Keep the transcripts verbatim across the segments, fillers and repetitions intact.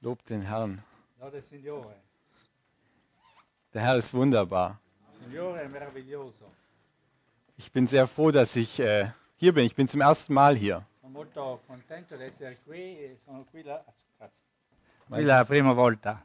Lobt den Herrn. Lode il Signore. Der Herr ist wunderbar. Il Signore è meraviglioso. Ich bin sehr froh, dass ich äh, hier bin. Ich bin zum ersten Mal hier. Sono molto contento di essere qui e sono qui la, grazie. Qui la prima volta.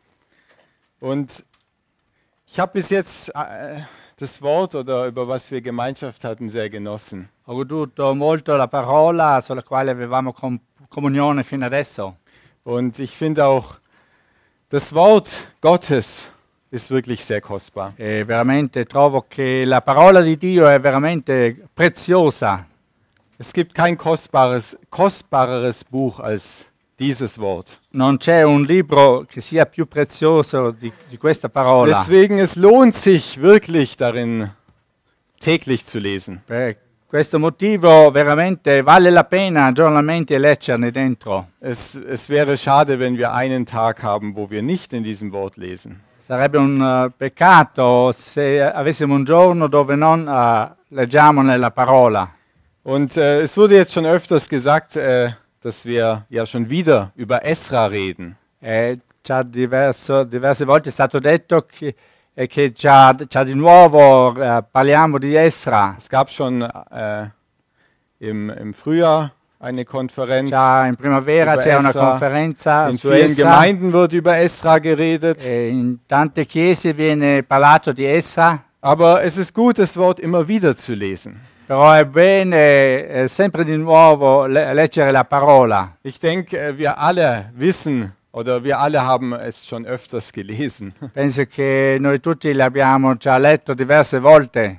Und ich habe bis jetzt äh, das Wort oder über was wir Gemeinschaft hatten sehr genossen. Ho goduto molto la parola sulla quale avevamo com- comunione fino adesso. Und ich finde auch, das Wort Gottes ist wirklich sehr kostbar. E veramente trovo che la parola di Dio è veramente preziosa. Es gibt kein kostbares, kostbareres Buch als dieses Wort. Non c'è un libro che sia più prezioso di, di questa parola. Deswegen, es lohnt sich wirklich darin täglich zu lesen. Per questo motivo veramente vale la pena giornalmente leggerne dentro. Es, es wäre schade, wenn wir einen Tag haben, wo wir nicht in diesem Wort lesen. Sarebbe un uh, peccato se avessimo un giorno dove non uh, leggiamo nella parola. Und äh, es wurde jetzt schon öfters gesagt, äh, dass wir ja schon wieder über Esra reden. E già diverso, diverse volte è stato detto che, eh, che già, già di nuovo uh, parliamo di Esra. Es gab schon äh, im, im Frühjahr eine Konferenz. Già in primavera über c'è una Esra. conferenza In su vielen Esra. Gemeinden wird über Esra geredet. E in tante chiese viene parlato di Esra. Aber es ist gut, das Wort immer wieder zu lesen. Però è bene eh, sempre di nuovo le- leggere la parola. Ich denke, äh, wir alle wissen oder wir alle haben es schon öfters gelesen. Penso che noi tutti l'abbiamo già letto diverse volte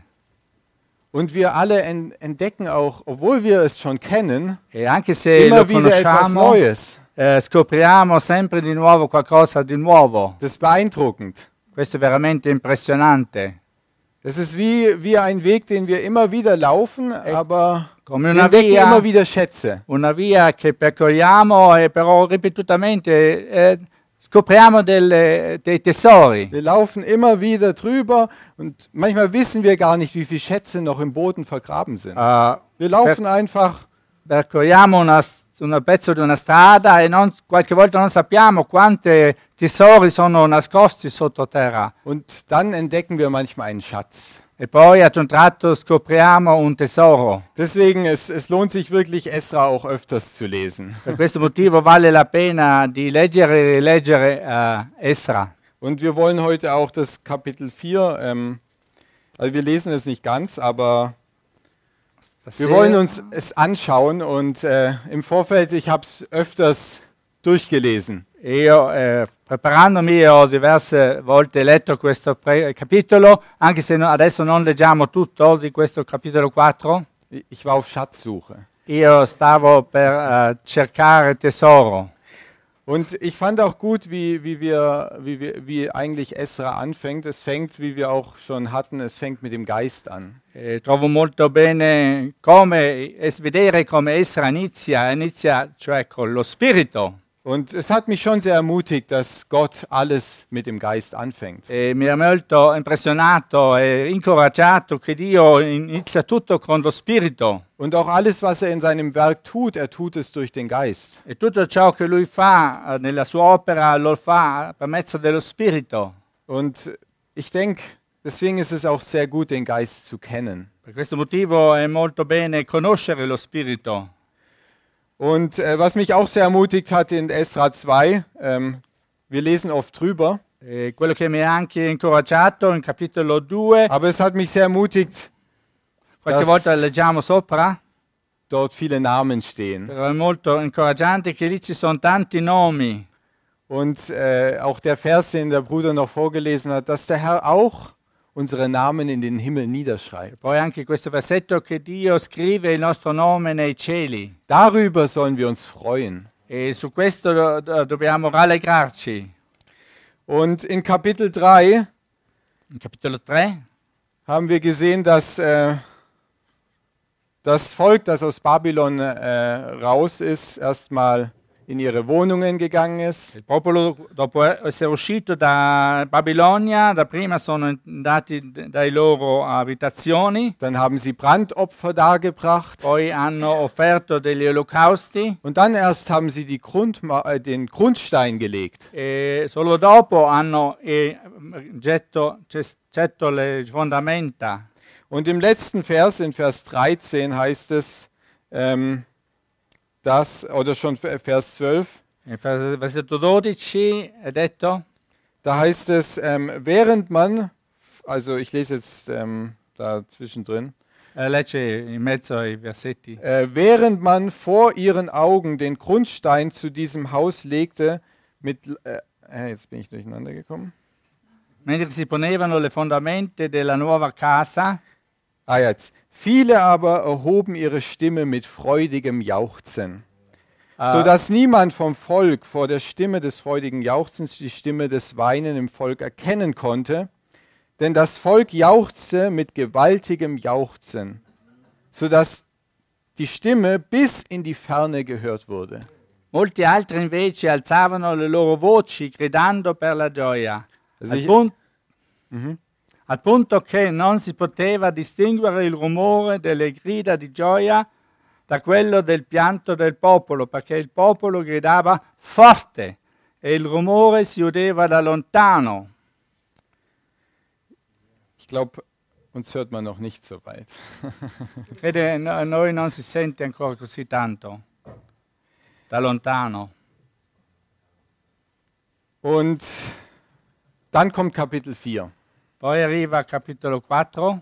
Und wir alle en- entdecken auch, obwohl wir es schon kennen, e anche se lo immer wieder etwas conosciamo Neues. eh, scopriamo sempre di nuovo qualcosa di nuovo. Das ist beeindruckend. Questo è veramente impressionante. Es ist wie, wie ein Weg, den wir immer wieder laufen, aber Come wir una entdecken via, immer wieder Schätze. una via che percorriamo e però ripetutamente eh, scopriamo delle- dei tesori. Wir laufen immer wieder drüber und manchmal wissen wir gar nicht, wie viele Schätze noch im Boden vergraben sind. Uh, Wir laufen einfach percorriamo una, un pezzo di una strada e non- qualche volta non sappiamo quanti tesori sono nascosti sottoterra. und dann entdecken wir manchmal einen Schatz. E poi a un tratto scopriamo un tesoro. Deswegen, es, es lohnt sich wirklich, Esra auch öfters zu lesen. Per questo motivo vale la pena di leggere e rileggere eh, Esra. Und wir wollen heute auch das Kapitel vier, ähm, also wir lesen es nicht ganz, aber wir wollen uns es anschauen und äh, im Vorfeld, ich habe es öfters durchgelesen. Io, eh, preparandomi, ho diverse volte letto questo pre- capitolo, anche se no- adesso non leggiamo tutto di questo capitolo quattro. Ich war auf Schatzsuche. Io stavo per eh, cercare tesoro. Und ich fand auch gut, wie, wie, wir, wie, wir, wie eigentlich Esra anfängt. Es fängt, wie wir auch schon hatten, es fängt mit dem Geist an. Eh, trovo molto bene come es vedere come Esra inizia, inizia cioè con lo spirito. Und es hat mich schon sehr ermutigt, dass Gott alles mit dem Geist anfängt. E mi ha molto impressionato e incoraggiato che Dio inizia tutto con lo spirito. Und auch alles, was er in seinem Werk tut, er tut es durch den Geist. E tutto ciò che lui fa eh, nella sua opera lo fa per mezzo dello spirito. Und ich denke, deswegen ist es auch sehr gut, den Geist zu kennen. Per questo motivo è molto bene conoscere lo spirito. Und äh, was mich auch sehr ermutigt hat in Esra zwei, ähm, wir lesen oft drüber, E quello che mi ha anche incoraggiato in capitolo due, aber es hat mich sehr ermutigt, qualche das- volta leggiamo sopra, dort viele Namen stehen. però è molto incoraggiante che lì ci sono tanti nomi. Und äh, auch der Vers, den der Bruder noch vorgelesen hat, dass der Herr auch unsere Namen in den Himmel niederschreibt. Poi anche questo versetto che Dio scrive il nostro nome nei cieli. Darüber sollen wir uns freuen. E su questo do- do- dobbiamo rallegrarci. Und in Kapitel drei In capitolo tre haben wir gesehen, dass äh, das Volk, das aus Babylon äh, raus ist, erstmal in ihre Wohnungen gegangen ist. Il popolo, dopo essere uscito da Babilonia, da prima sono andati dalle loro abitazioni, Dann haben sie Brandopfer dargebracht. poi hanno offerto degli olocausti Und dann erst haben sie die Grundma äh, den Grundstein gelegt. e solo dopo hanno eh, getto, getto le fondamenta. Und im letzten Vers, in Vers dreizehn, heißt es, ähm, dass, oder schon Vers zwölf, In versetto dodici è detto, da heißt es, ähm, während man, also ich lese jetzt ähm, da zwischendrin, eh, legge in mezzo ai versetti, äh, während man vor ihren Augen den Grundstein zu diesem Haus legte, mit, äh, äh, jetzt bin ich durcheinander gekommen. mentre si ponevano le fondamenta della nuova casa, Ah, jetzt. Viele aber erhoben ihre Stimme mit freudigem Jauchzen, Ah. so dass niemand vom Volk vor der Stimme des freudigen Jauchzens die Stimme des Weinen im Volk erkennen konnte, denn das Volk jauchzte mit gewaltigem Jauchzen, so dass die Stimme bis in die Ferne gehört wurde. molti altri invece alzavano le loro voci gridando per la gioia, Also al, ich- pun- Mhm. al punto che non si poteva distinguere il rumore delle grida di gioia da quello del pianto del popolo, perché il popolo gridava forte e il rumore si udeva da lontano. Ich glaube, uns hört man noch nicht so weit. Crede, no- a noi non si sente ancora così tanto, da lontano. Und dann kommt Kapitel vier. Poi arriva capitolo quattro.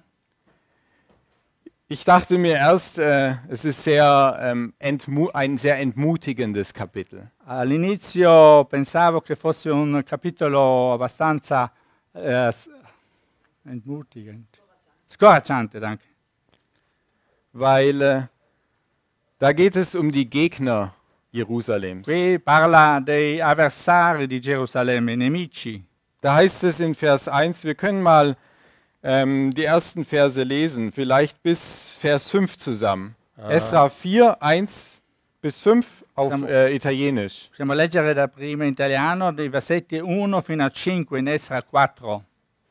Ich dachte mir erst, äh, es ist sehr, ähm, entmu- ein sehr entmutigendes Kapitel. All'inizio pensavo che fosse un capitolo abbastanza eh, s- entmutigante, scoraggiante, danke. Weil äh, da geht es um die Gegner Jerusalems. Qui parla dei avversari di Gerusalemme, i nemici. Da heißt es in Vers eins, wir können mal ähm, die ersten Verse lesen, vielleicht bis Vers fünf zusammen. Esra vier, eins bis fünf auf Siamo- äh, Italienisch. Possiamo leggere da prima in italiano dei versetti uno fino a cinque in Esra quattro.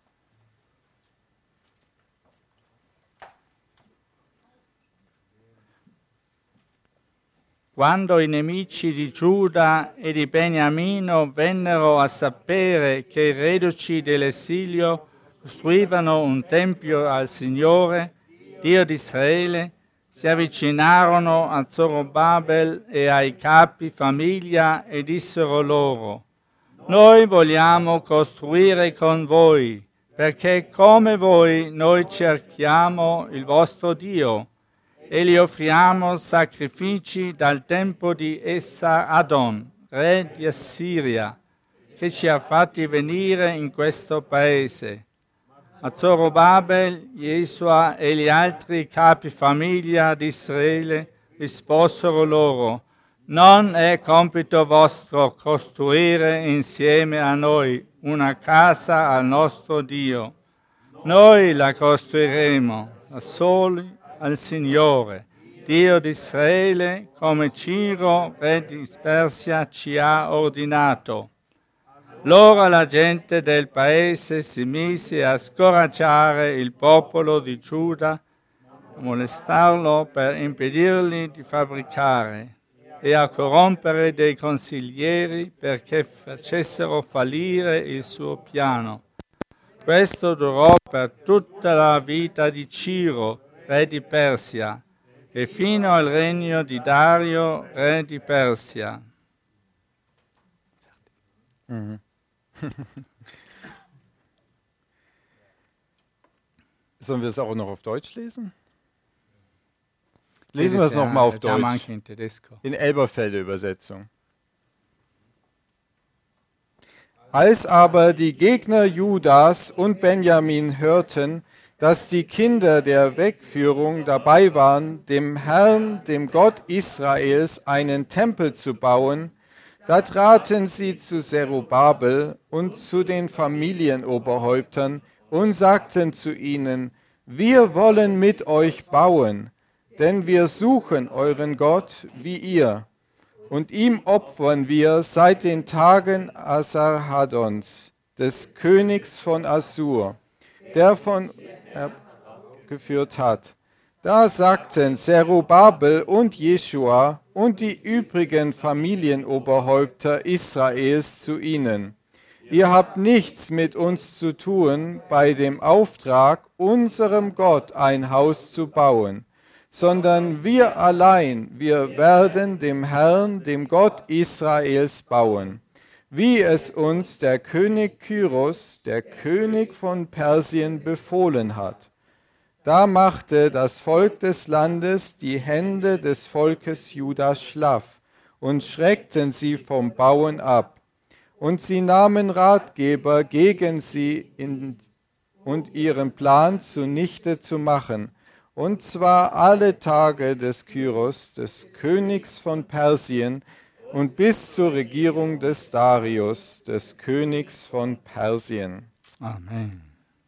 Quando i nemici di Giuda e di Beniamino vennero a sapere che i reduci dell'esilio costruivano un tempio al Signore, Dio di Israele, si avvicinarono a Zorobabel e ai capi famiglia e dissero loro: Noi vogliamo costruire con voi, perché come voi noi cerchiamo il vostro Dio e gli offriamo sacrifici dal tempo di Essa-Adon, re di Assiria, che ci ha fatti venire in questo paese. Ma Zorobabel, Jesua e gli altri capi famiglia di Israele risposero loro: Non è compito vostro costruire insieme a noi una casa al nostro Dio. Noi la costruiremo da soli al Signore, Dio di Israele, come Ciro, re di Persia, ci ha ordinato. Allora la gente del paese si mise a scoraggiare il popolo di Giuda, a molestarlo per impedirgli di fabbricare e a corrompere dei consiglieri perché facessero fallire il suo piano. Questo durò per tutta la vita di Ciro, re di Persia, e fino al regno di Dario, re di Persia. Sollen wir es auch noch auf Deutsch lesen? Lesen wir es nochmal auf Leggiamo Deutsch. anche in tedesco. In Elberfelder Übersetzung. Als aber die Gegner Judas und Benjamin hörten, dass die Kinder der Wegführung dabei waren, dem Herrn, dem Gott Israels, einen Tempel zu bauen, da traten sie zu Zerubabel und zu den Familienoberhäuptern und sagten zu ihnen: Wir wollen mit euch bauen, denn wir suchen euren Gott wie ihr. Und ihm opfern wir seit den Tagen Asarhadons, des Königs von Assur, der von er geführt hat. Da sagten Zerubabel und Jeschua und die übrigen Familienoberhäupter Israels zu ihnen: Ihr habt nichts mit uns zu tun bei dem Auftrag, unserem Gott ein Haus zu bauen, sondern wir allein, wir werden dem Herrn, dem Gott Israels, bauen, wie es uns der König Kyros, der König von Persien, befohlen hat. Da machte das Volk des Landes die Hände des Volkes Juda schlaff und schreckten sie vom Bauen ab. Und sie nahmen Ratgeber gegen sie in, und ihren Plan zunichte zu machen, und zwar alle Tage des Kyros, des Königs von Persien, und bis zur Regierung des Darius, des Königs von Persien. Amen.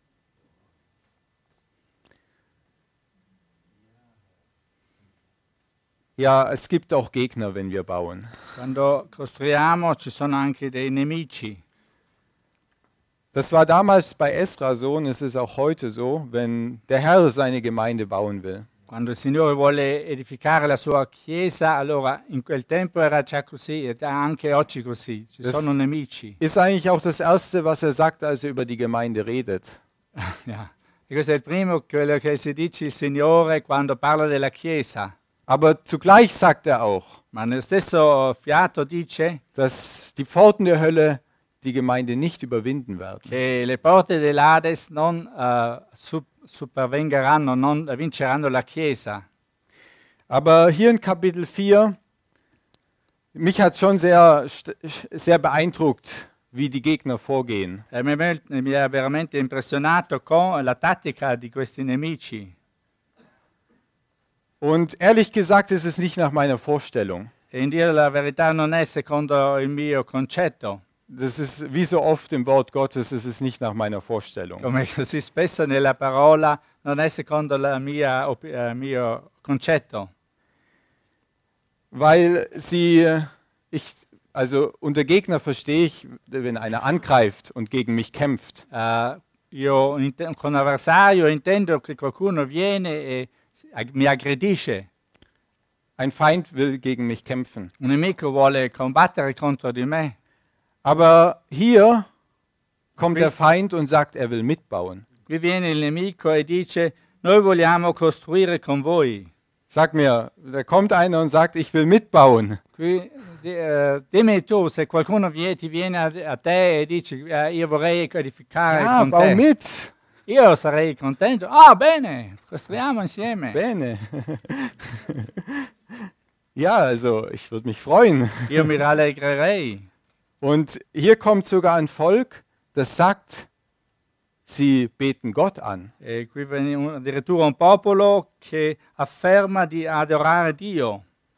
Ja, es gibt auch Gegner, wenn wir bauen. Quando costruiamo ci sono anche dei nemici. Das war damals bei Esra so und es ist auch heute so, wenn der Herr seine Gemeinde bauen will. Quando il Signore vuole edificare la sua chiesa, allora in quel tempo era già così ed è anche oggi così. Ci Das sono nemici. ist eigentlich auch das Erste, was er sagt, als er über die Gemeinde redet. Ja. E questo è il primo quello che si dice il Signore quando parla della chiesa. Aber zugleich sagt er auch, Ma nello stesso fiato dice dass die Pforten der Hölle die Gemeinde nicht überwinden werden. che le porte dell'Ades non uh, su- supervengeranno, non vinceranno la chiesa. Aber hier in Kapitel vier, mich hat schon sehr, sehr beeindruckt, wie die Gegner vorgehen. E mi, mi ha veramente impressionato con la tattica di questi nemici. Und ehrlich gesagt ist es nicht nach meiner Vorstellung. E in dire la verità non è secondo il mio concetto, Das ist wie so oft im Wort Gottes, es ist nicht nach meiner Vorstellung. come così spesso nella parola non è secondo il uh, mio concetto. Weil sie, ich, also unter Gegner verstehe ich, wenn einer angreift und gegen mich kämpft. Uh, io int- con avversario intendo che qualcuno viene e mi aggredisce. Ein Feind will gegen mich kämpfen. Un nemico vuole combattere contro di me. Aber hier kommt der Feind und sagt, er will mitbauen. Qui viene il nemico e dice: noi vogliamo costruire con voi. Sag mir, da kommt einer und sagt, ich will mitbauen. Qui, di, uh, dimmi tu, se qualcuno vie, ti viene a, a te e dice: uh, io vorrei edificare Ja, con bau te. mit. Io sarei contento. Ah, bene, costruiamo insieme. Bene. Ja, also ich würde mich freuen. Io mi rallegrerei. Und hier kommt sogar ein Volk, das sagt, sie beten Gott an. E qui viene un- addirittura un popolo che afferma di adorare Dio.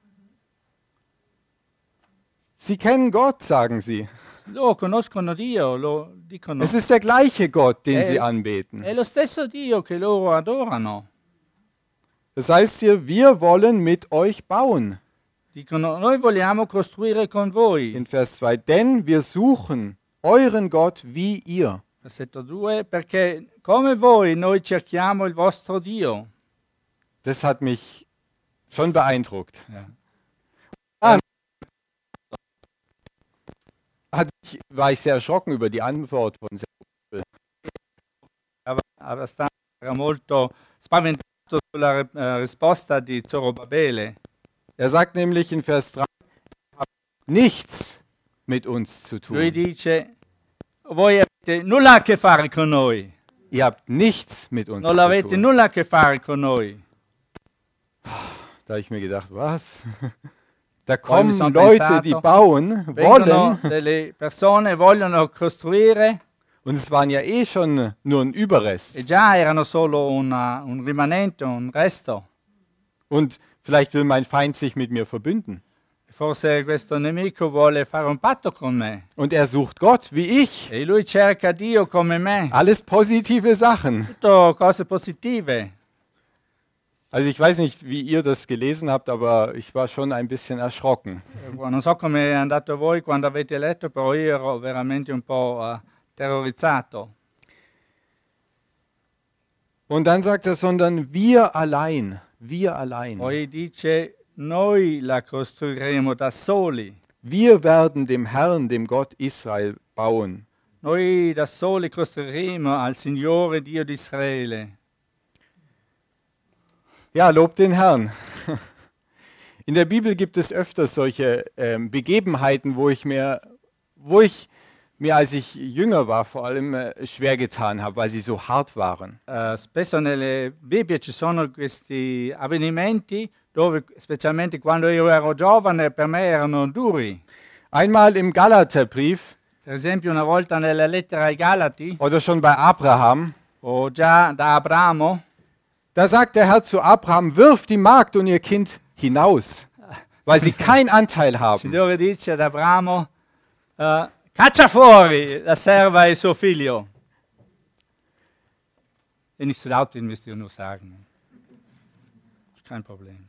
Sie kennen Gott, sagen sie. Loro conoscono Dio, lo dicono. Es ist der gleiche Gott, den Eh. sie anbeten. È lo stesso Dio che loro adorano. Das heißt hier, wir wollen mit euch bauen. Dicono: noi vogliamo costruire con voi. In Vers zwei, denn wir suchen euren Gott wie ihr. Versetto due, perché come voi noi cerchiamo il vostro Dio. Das hat mich schon beeindruckt. Ja. Hat ich, war ich sehr erschrocken über die Antwort von Zerubabel. Era abbastanza era molto spaventato sulla eh, risposta di Zorobabele. Er sagt nämlich in Vers drei, ihr habt nichts mit uns zu Lui tun. dice: voi avete nulla a che fare con noi. Ihr habt nichts mit uns Non zu avete tun. nulla a che fare con noi. Da habe ich mir gedacht, was? Da Poi mi kommen sono Leute, pensato, die bauen, Vengono wollen. delle persone, vogliono costruire Und es waren ja eh schon nur ein Überrest. e già erano solo una- un rimanente, un resto. Und vielleicht will mein Feind sich mit mir verbünden. Forse questo nemico vuole fare un patto con me. Und er sucht Gott wie ich. E lui cerca Dio come me. Alles positive Sachen. Tutto cose positive. Also ich weiß nicht, wie ihr das gelesen habt, aber ich war schon ein bisschen erschrocken. Non so come è andato a voi quando avete letto, però io ero veramente un po' uh, terrorizzato. Und dann sagt er, sondern wir allein, wir allein. Poi dice, noi la costruiremo da soli. Wir werden dem Herrn, dem Gott Israel, bauen. Noi da soli costruiremo al Signore Dio di Israele. Ja, lobt den Herrn. In der Bibel gibt es öfters solche ähm, Begebenheiten, wo ich mir, wo ich mir, als ich jünger war, vor allem äh, schwer getan habe, weil sie so hart waren. Uh, spesso nelle Bibbie ci sono questi avvenimenti dove, specialmente quando io ero giovane, per me erano duri. Einmal im Galaterbrief, Per esempio una volta nella lettera ai Galati, oder schon bei Abraham, o già da Abramo, da sagt der Herr zu Abraham, wirf die Magd und ihr Kind hinaus, weil sie keinen Anteil il haben. Signore dice ad Abramo, uh, caccia fuori la serva e suo figlio. E nicht zu laut bin, müsst ihr nur sagen. Ist kein Problem.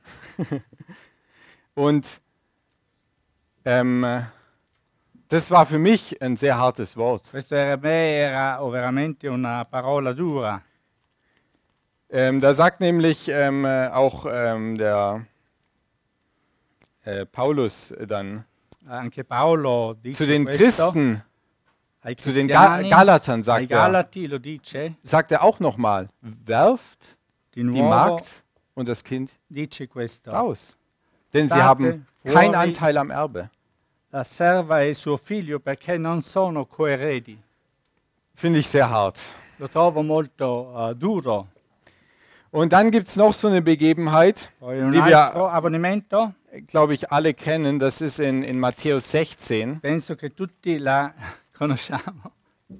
Und ähm, das war für mich ein sehr hartes Wort. Questo per me era veramente una parola dura. Ähm, da sagt nämlich ähm, äh, auch ähm, der äh, Paulus dann Anche Paolo dice zu den questo Christen, ai zu den Ga cristiani, Galatern ai sagt er, Galati lo dice sagt er auch nochmal, werft di die nuovo, Magd und das Kind dice questo. raus. Denn sie State haben keinen fuori Anteil am Erbe. La serva e suo figlio perché non sono coeredi. Finde ich sehr hart. Lo trovo molto uh, duro. Und dann gibt es noch so eine Begebenheit, Poi un die altro wir, avvenimento, glaube ich, alle kennen. Das ist in, in Matthäus sechzehn. penso che tutti la conosciamo.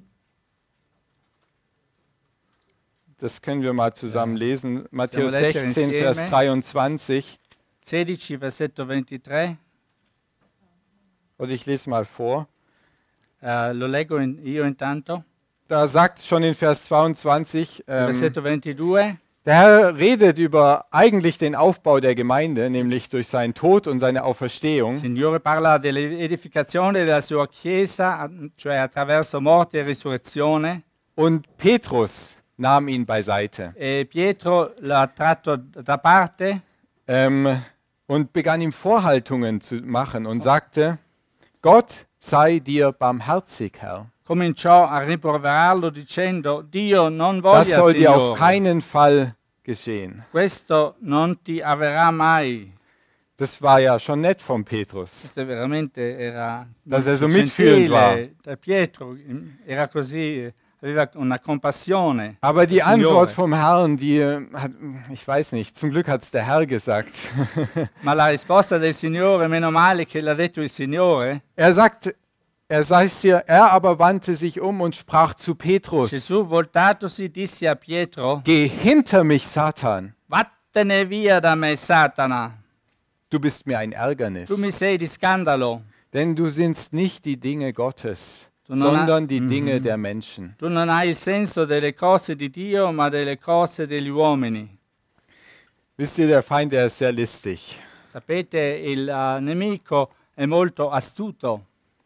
Das können wir mal zusammen lesen. Matthäus leggere sechzehn, Vers insieme. dreiundzwanzig. sedici, versetto ventitré. Und ich lese mal vor. Uh, lo leggo in, io intanto. Da sagt schon in Vers zweiundzwanzig, ähm, Versetto ventidue. der Herr redet über eigentlich den Aufbau der Gemeinde, nämlich durch seinen Tod und seine Il Auferstehung. Signore parla dell'edificazione della sua Chiesa, cioè attraverso morte e risurrezione. Und Petrus nahm ihn beiseite E Pietro l'ha tratto da parte ähm, und begann ihm Vorhaltungen zu machen und sagte, Gott sei dir barmherzig, Herr. cominciò a rimproverarlo dicendo Dio non Das voglia soll dir auf Signore, keinen Fall geschehen. questo non ti avverrà mai. Das war ja schon nett von Petrus. Questo veramente era Dass er so molto mitfühlend war. gentile da Pietro, era così, aveva una compassione. Aber die del Signore. Antwort vom Herrn, die hat, ich weiß nicht, zum Glück hat es der Herr gesagt. Ma la risposta del Signore, meno male che l'ha detto il Signore, Er sagt, er sei hier, er aber wandte sich um und sprach zu Petrus, Gesù voltatosi disse a Pietro, geh hinter mich, Satan, vattene via da me Satana, du bist mir ein Ärgernis. tu mi sei di scandalo, Denn du sinnst nicht die Dinge Gottes, Du non ha- sondern die Dinge der Menschen. tu non hai il senso delle cose di Dio ma delle cose degli uomini. Wisst ihr, der Feind, der ist sehr listig. Sapete, il uh, nemico è molto astuto.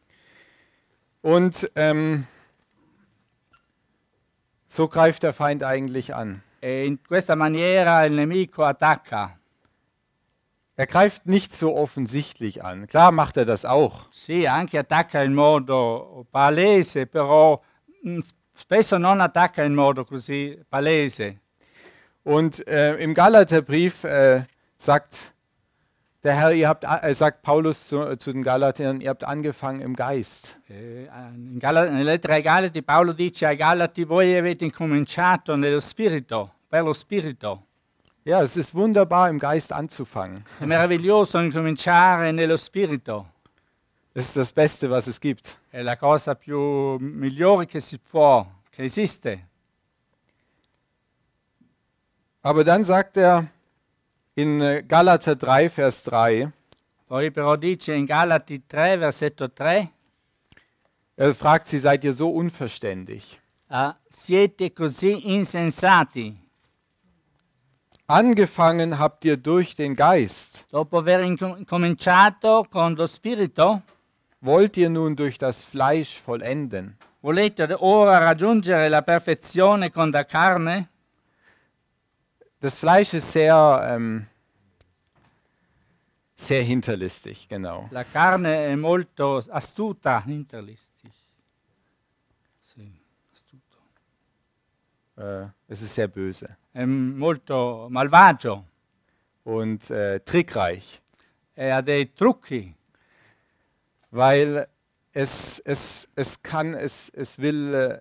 Und ähm, so greift der Feind eigentlich an. E in questa maniera il nemico attacca. Er greift nicht so offensichtlich an. Klar macht er das auch. Sì, anche attacca in modo palese, però mh, spesso non attacca in modo così palese. Und äh, im Galaterbrief äh, sagt der Herr, ihr habt, äh, sagt Paulus zu, zu den Galatern, ihr habt angefangen im Geist. Eh, in Gala- nella lettera ai Galati Paolo dice ai Galati voi avete incominciato nello spirito, per lo spirito. Ja, es ist wunderbar, im Geist anzufangen. È meraviglioso incominciare nello spirito. Das ist das Beste, was es gibt. È la cosa più migliore che si può, che esiste. Aber dann sagt er in äh, Galater drei, Vers drei, Poi però dice in Galati tre, versetto tre, er fragt sie, seid ihr so unverständig? ah, siete così insensati. Angefangen habt ihr durch den Geist. Dopo aver incom- cominciato con lo Spirito, Wollt ihr nun durch das Fleisch vollenden? volete ora raggiungere la perfezione con la carne? Das Fleisch ist sehr, ähm, sehr hinterlistig, genau. La carne è molto astuta, hinterlistig. Sì, astuto. Äh, es ist sehr böse È molto malvagio und äh, trickreich, e ha dei trucchi, weil es, es, es kann, es, es will, äh,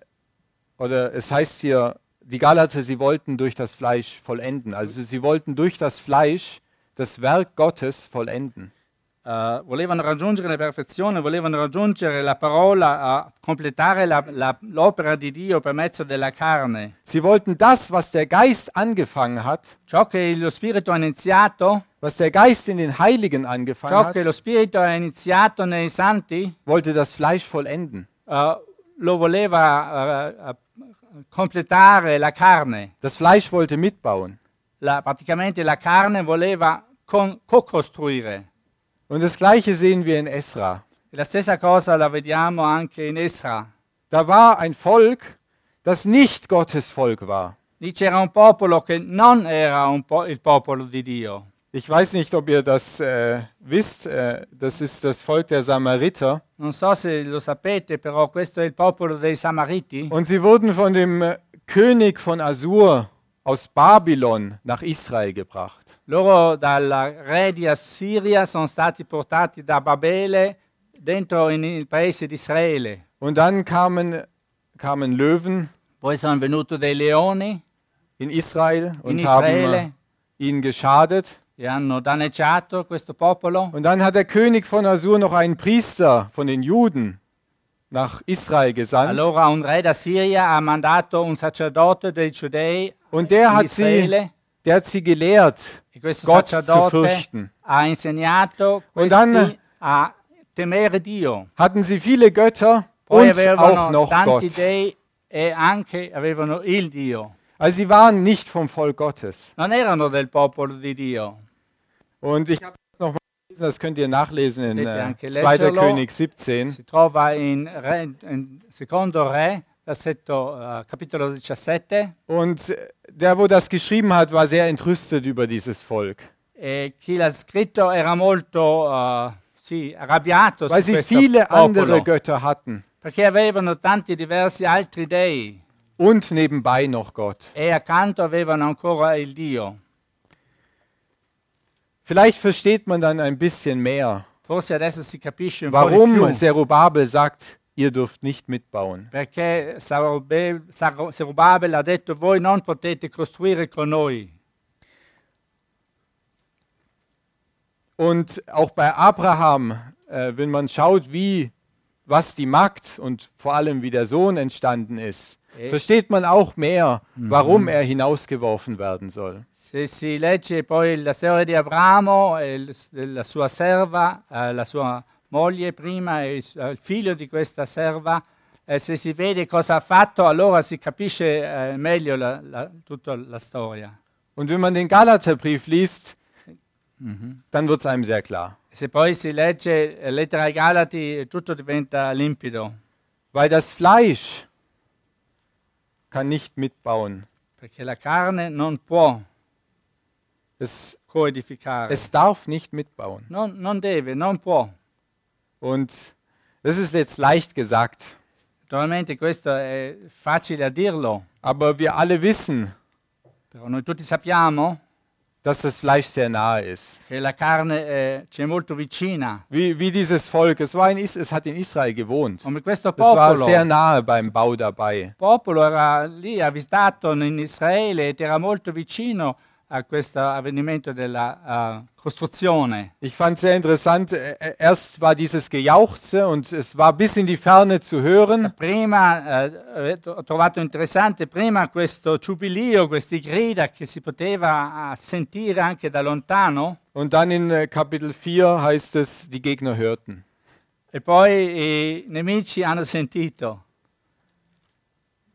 oder es heißt hier, die Galater, sie wollten durch das Fleisch vollenden. Also sie wollten durch das Fleisch das Werk Gottes vollenden. Uh, volevano raggiungere la perfezione, volevano raggiungere la parola, uh, completare la, la, l'opera di Dio per mezzo della carne. Sie wollten das, was der Geist angefangen hat, Ciò che lo Spirito ha iniziato, was der Geist in den Heiligen angefangen ciò hat, che lo Spirito ha iniziato nei santi, wollte das Fleisch vollenden. uh, lo voleva uh, uh, completare la carne. Das Fleisch wollte mitbauen. La, praticamente la carne voleva con, co-costruire. Und das Gleiche sehen wir in Esra. E la stessa cosa la vediamo anche in Esra. Da war ein Volk, das nicht Gottes Volk war. Lì c'era un popolo che non era un po- il popolo di Dio. Ich weiß nicht, ob ihr das äh, wisst. Äh, das ist das Volk der Samariter. Non so se lo sapete, però questo è il popolo dei Samariti. Und sie wurden von dem äh, König von Assur aus Babylon nach Israel gebracht. Loro dal re di Assiria sono stati portati da Babele dentro in- il paese di Israele. Und dann kamen, kamen Löwen Poi sono venuti dei leoni in Israel und in haben Israele äh, ihnen geschadet. e hanno danneggiato questo popolo. Und dann hat der König von Assur noch einen Priester von den Juden nach Israel gesandt. Allora un re d'Assiria ha mandato un sacerdote dei Giudei Und der in hat sie, Israele der hat sie gelehrt, e questo Gott zu sacerdote fürchten. ha insegnato Und questi dann- a temere Dio. Hatten sie viele Götter Poi und auch avevano noch tanti Gott. dei e anche avevano il Dio. Also sie waren nicht vom Volk Gottes. Non erano del popolo di Dio. Und ich habe das nochmal gelesen, das könnt ihr nachlesen in Potete äh, anche zweiter leggerlo. König siebzehn. Si trova in, Re, in Secondo Re, versetto, uh, capitolo diciassette. Und äh, der, wo das geschrieben hat, war sehr entrüstet über dieses Volk. E chi l'ha scritto era molto uh, sì, arrabbiato Weil su sie questo viele andere popolo, Götter hatten. perché avevano tanti diversi altri dei Und nebenbei noch Gott. e accanto avevano ancora il Dio. Vielleicht versteht man dann ein bisschen mehr, Forse adesso si capisce un po' warum di più Zerubabel sagt, ihr dürft nicht mitbauen. perché Sarube- Sar- Zerubabel ha detto voi non potete costruire con noi. Und auch bei Abraham, äh, wenn man schaut, wie, was die Magd und vor allem wie der Sohn entstanden ist, Eh. versteht man auch mehr, warum er hinausgeworfen werden soll. Se si legge poi la storia di Abramo, e il- della sua serva, eh, la sua moglie prima e il, s- il figlio di questa serva, eh, se si vede cosa ha fatto, allora si capisce eh, meglio la, la- tutta la storia. Und wenn man den Galaterbrief liest, dann wird es einem sehr klar. Se poi si legge eh, Lettera ai Galati, tutto diventa limpido, Weil das Fleisch kann nicht mitbauen. perché la carne non può Es, coedificare, es darf nicht mitbauen. non, non deve, non può. Und das ist jetzt leicht gesagt, Naturalmente questo è facile a dirlo, aber wir alle wissen, però noi tutti sappiamo dass das Fleisch sehr nahe ist. che la carne eh, ci è molto vicina. Wie, wie dieses Volk, es, war in Is es hat in Israel gewohnt. Come questo Es war popolo, sehr nahe beim Bau dabei. il popolo era lì avvistato in Israele ed era molto vicino a questo avvenimento della uh, costruzione. Ich fand sehr interessant, äh, äh, erst war dieses Gejauchze und es war bis in die Ferne zu hören. Prima eh, ho trovato interessante prima questo ciubilio, questi grida che si poteva uh, sentire anche da lontano, Und dann in äh, Kapitel vier heißt es, die Gegner hörten. e poi i nemici hanno sentito.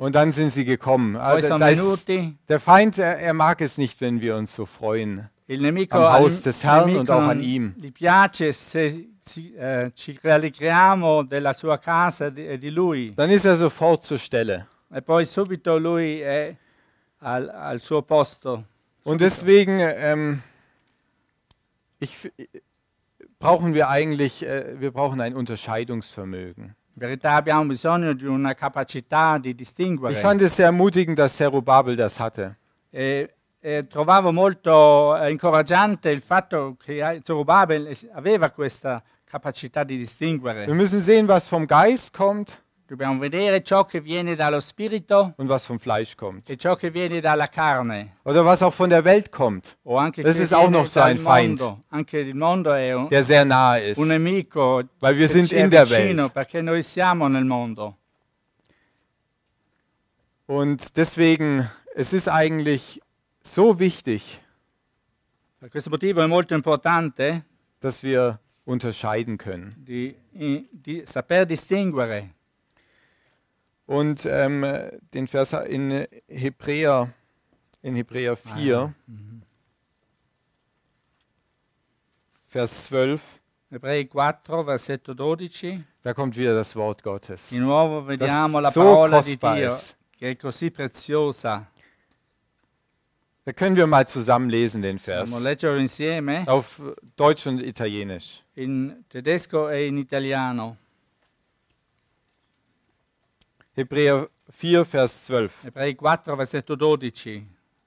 Und dann sind sie gekommen. Poi Also, sono da ist, venuti. der Feind, er, er mag es nicht, wenn wir uns so freuen. Il nemico, Am Haus al- des il Herrn nemico und auch non an ihm. gli piace se si- eh, ci rallegriamo della sua casa e di, e di lui. Dann ist er sofort zur Stelle. E poi subito lui è al, al suo posto. Und deswegen ähm, ich, f- brauchen wir eigentlich, äh, wir brauchen ein Unterscheidungsvermögen. In verità abbiamo bisogno di una capacità di Ich distinguere. fand es sehr ermutigend, dass Zerubabel das hatte. E, e trovavo molto eh, incoraggiante il fatto che Zorobabel es- aveva questa capacità di Wir distinguere. müssen sehen, was vom Geist kommt Dobbiamo vedere ciò che viene dallo spirito und was vom Fleisch kommt. e ciò che viene dalla carne. Oder was auch von der Welt kommt, O anche Das che ist auch viene noch so dal ein Feind. mondo. Anche il mondo è un, der sehr nahe ist. un nemico Weil wir che sind ci è in der vicino Welt. perché noi siamo nel mondo. Und deswegen, es ist eigentlich so wichtig, Per questo motivo è molto importante dass wir unterscheiden können. di, i- di saper distinguere. Und ähm, den Vers in Hebräer, in Hebräer vier, Vers zwölf, Ebrei quattro, versetto dodici. da kommt wieder das Wort Gottes. Di nuovo vediamo la so parola di kostbar Dio ist. che è così preziosa. Da können wir mal zusammen lesen den Vers. Possiamo leggerlo insieme Auf Deutsch und Italienisch. in tedesco e in italiano. Hebräer vier, Vers zwölf. Ebrei quattro, versetto dodici.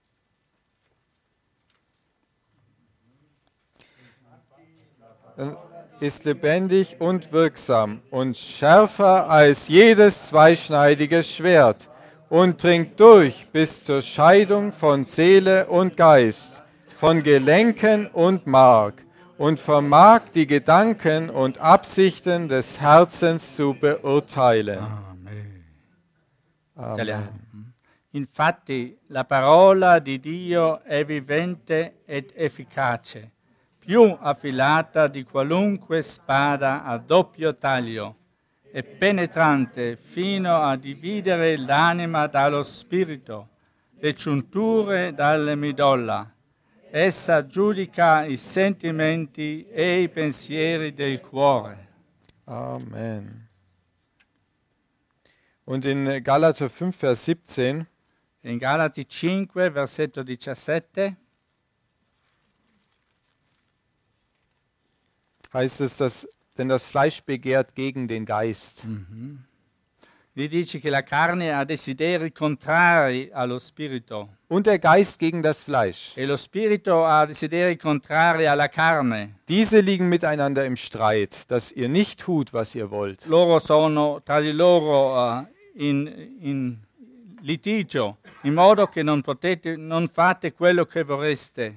Ist lebendig und wirksam und schärfer als jedes zweischneidige Schwert und dringt durch bis zur Scheidung von Seele und Geist, von Gelenken und Mark und vermag die Gedanken und Absichten des Herzens zu beurteilen. Amen. Italiano. Infatti la parola di Dio è vivente ed efficace, più affilata di qualunque spada a doppio taglio, e penetrante fino a dividere l'anima dallo spirito, le giunture dalle midolla. Essa giudica i sentimenti e i pensieri del cuore. Amen. Und in Galater fünf, Vers siebzehn, In Galati cinque, versetto diciassette, heißt es, dass denn das Fleisch begehrt gegen den Geist. gli dice che la carne ha desideri contrari allo spirito Und der Geist gegen das Fleisch. e lo spirito ha desideri contrari alla carne. Diese liegen miteinander im Streit, dass ihr nicht tut, was ihr wollt. Loro sono tra di loro eh, in, in litigio, in modo che non, potete, non fate quello che vorreste.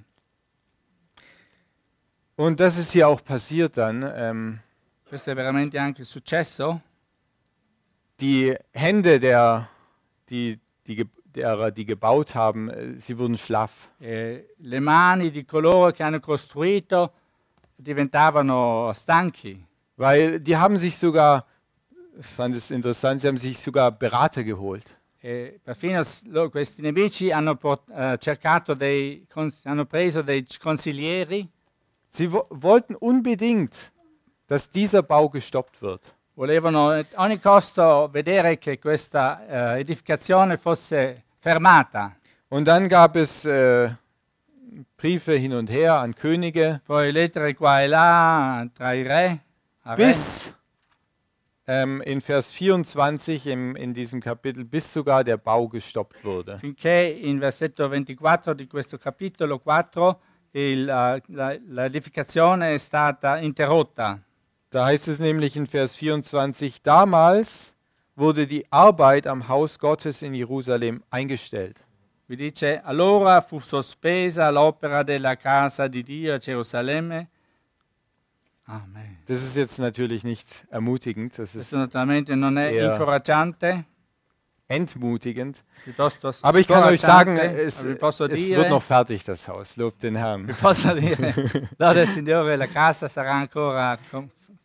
Und das ist hier auch passiert dann. Ähm, Questo è veramente anche successo. die Hände der, die, die, ge- derer, die gebaut haben, äh, sie wurden schlaff. Eh, le mani di coloro che hanno costruito diventavano stanchi. Weil die haben sich sogar, ich fand es interessant, sie haben sich sogar Berater geholt. E perfino s- lo- questi nemici hanno port- eh, cercato dei, cons- hanno preso dei c- consiglieri, Sie wo wollten unbedingt, dass dieser Bau gestoppt wird. volevano a ogni costo vedere che questa eh, edificazione fosse fermata. Und dann gab es äh, Briefe hin und her an Könige, Poi lettere qua e là tra i re, a re, bis ähm, in Vers vierundzwanzig im, in diesem Kapitel, bis sogar der Bau gestoppt wurde. finché in versetto ventiquattro di questo capitolo quattro il, eh, la, l'edificazione è stata interrotta. Da heißt es nämlich in Vers vierundzwanzig, damals wurde die Arbeit am Haus Gottes in Jerusalem eingestellt. Vi dice, allora fu sospesa l'opera della casa di Dio a Gerusalemme. Amen. Das ist jetzt natürlich nicht ermutigend, das ist Questo naturalmente non è Ja. incoraggiante, entmutigend. piuttosto Aber ich kann euch sagen, scoraggiante, es, ma vi posso es dire, wird noch fertig, das Haus. Lobt den Herrn. vi posso dire, lode Signore, la casa sarà ancora com-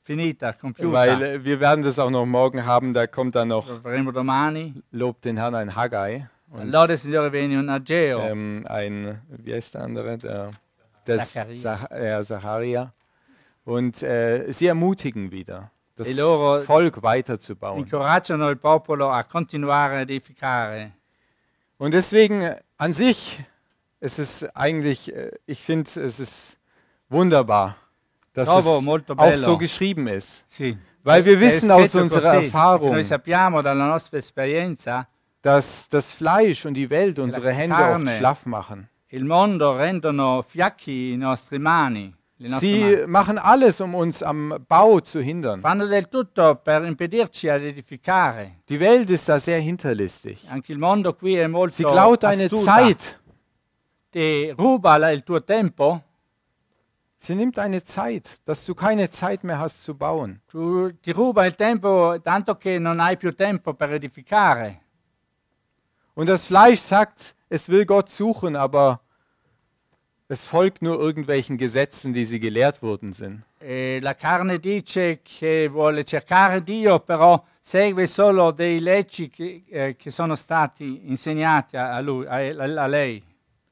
finita, compiuta. Weil äh, wir werden das auch noch morgen haben, da kommt dann noch, Lo faremo domani. lobt den Herrn, ein Haggai. Und, Lode Signore viene un Ageo. ähm, ein, wie heißt der andere? Der, der Zacharia. Zach, äh, Zacharia. Und äh, sie ermutigen wieder, das E loro Volk weiterzubauen. Incoraggiano il popolo a continuare a edificare. Und deswegen äh, an sich, es ist eigentlich, äh, ich finde, es ist wunderbar, dass Trovo es molto auch bello. so geschrieben ist. Sì. Weil wir È wissen aus scritto unserer così. Erfahrung, Noi sappiamo dalla nostra esperienza dass das Fleisch und die Welt unsere Hände oft carne. schlaff machen. il mondo rendono fiacchi i nostri mani. Le nostre Sie mani. machen alles, um uns am Bau zu hindern. Fanno del tutto per impedirci ad edificare. Die Welt ist da sehr hinterlistig. Anche il mondo qui è molto Sie klaut deine astuta. Zeit. Ti ruba la- il tuo tempo. Sie nimmt deine Zeit, dass du keine Zeit mehr hast zu bauen. Tu, ti ruba il tempo tanto che non hai più tempo per edificare. Und das Fleisch sagt, es will Gott suchen, aber es folgt nur irgendwelchen Gesetzen, die sie gelehrt worden sind. E la carne dice che vuole cercare Dio, però segue solo dei leggi che, eh, che sono stati insegnati a, lui, a, a lei.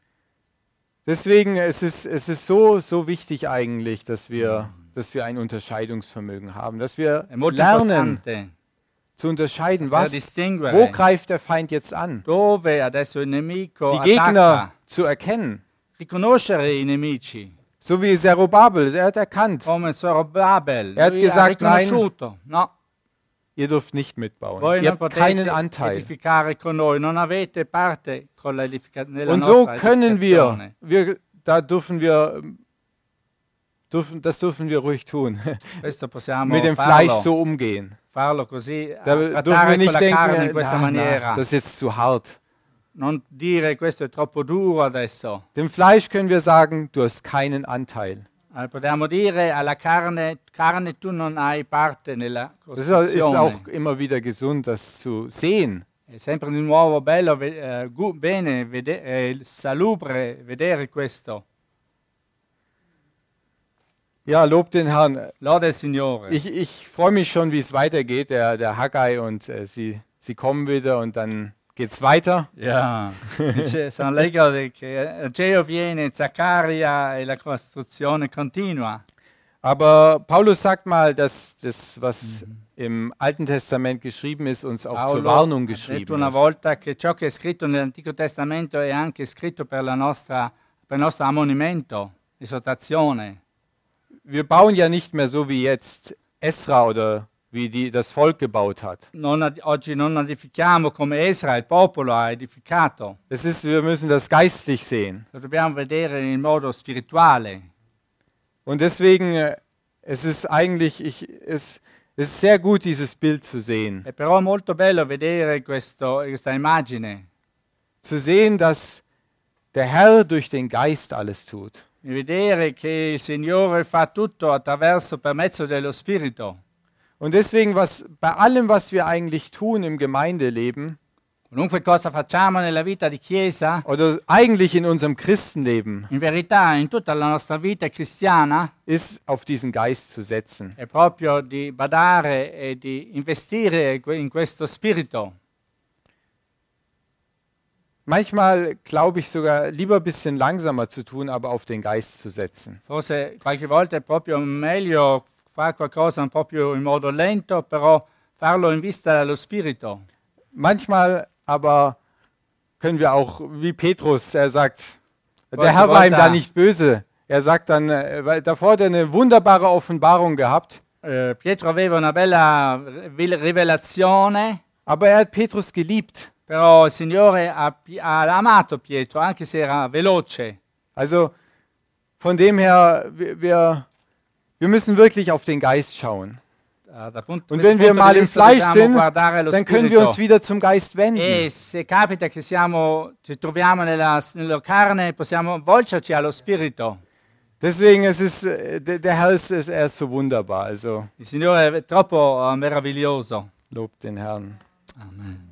Deswegen es ist es ist so so wichtig eigentlich, dass wir dass wir ein Unterscheidungsvermögen haben, dass wir È molto lernen importante zu unterscheiden, per was distinguere wo greift der Feind jetzt an, dove adesso il nemico die Gegner attacca. zu erkennen. Riconoscere i nemici, So wie Zerubabel, der hat erkannt, come Zorobabel. Er hat Lui gesagt, ha riconosciuto, no, ihr dürft nicht mitbauen. voi Ihr non habt keinen potete Anteil. edificare con noi, non avete parte con la edifica- nella Und so nostra können wir, edificazione. wir, da dürfen wir, dürfen, das dürfen wir ruhig tun, Questo possiamo mit dem farlo, Fleisch so umgehen. farlo così, Da a- dürfen wir trattare con nicht la carne in denken, questa na, maniera. na, das ist jetzt zu hart. Non dire questo è troppo duro adesso. Dem Fleisch können wir sagen, du hast keinen Anteil. Eh, Possiamo dire alla carne, carne tu non hai parte nella Das ist ist costruzione. auch immer wieder gesund, das zu sehen. È sempre di nuovo bello, ve- eh, gu- bene, vede- eh, salubre vedere questo. Ja, lob den Herrn. Lode il Signore. Ich, ich freue mich schon, wie es weitergeht, der, der Haggai und äh, sie, sie kommen wieder und dann geht's weiter. Yeah. Dice, sono allegro di che Ageo viene, Zaccaria e la costruzione continua. Aber Paulus sagt mal, dass das, was im Alten Testament geschrieben ist, uns auch zur Paolo Warnung ha detto geschrieben una ist. volta che ciò che è scritto nell'Antico Testamento è anche scritto per, la nostra, per il nostro ammonimento, esortazione. Wir bauen ja nicht mehr so wie jetzt Esra oder wie die, das Volk gebaut hat. Non ad- oggi non edifichiamo come Esra, il popolo, ha edificato. Es ist, wir müssen das geistlich sehen. Lo dobbiamo vedere in modo spirituale. Und deswegen, äh, es ist eigentlich, ich, es, es ist sehr gut, dieses Bild zu sehen. È però molto bello vedere questo, questa immagine, Zu sehen, dass der Herr durch den Geist alles tut. e vedere che il Signore fa tutto attraverso, per mezzo dello Spirito. Und deswegen, was bei allem, was wir eigentlich tun im Gemeindeleben Qualunque cosa facciamo nella vita di Chiesa, oder eigentlich in unserem Christenleben, in verità in tutta la nostra vita cristiana, ist auf diesen Geist zu setzen. è proprio di badare e di investire que- in questo spirito. Manchmal glaube ich sogar lieber ein bisschen langsamer zu tun, aber auf den Geist zu setzen. Forse qualche volta è proprio meglio fare qualcosa un po' più in modo lento, però farlo in vista dello spirito. Manchmal aber können wir auch, wie Petrus, er sagt, der Wollte, Herr war ihm wollte. da nicht böse. Er sagt dann, äh, weil davor hat er eine wunderbare Offenbarung gehabt, Eh, Pietro aveva una bella ri- rivelazione, aber er hat Petrus geliebt. però il Signore ha, pi- ha amato Pietro, anche se era veloce. Also von dem her, wir, wir, wir müssen wirklich auf den Geist schauen. Eh, dal punto- Und questo wenn wir punto mal di im vista Fleisch dobbiamo sind, guardare lo dann können wir spirito. uns wieder zum Geist wenden. E se capita che siamo, ci troviamo nella, nella carne, possiamo volgerci allo spirito. Deswegen es ist äh, der, der Herr ist, ist er ist so wunderbar. Also Il Signore è troppo eh, meraviglioso. lobt den Herrn. Amen.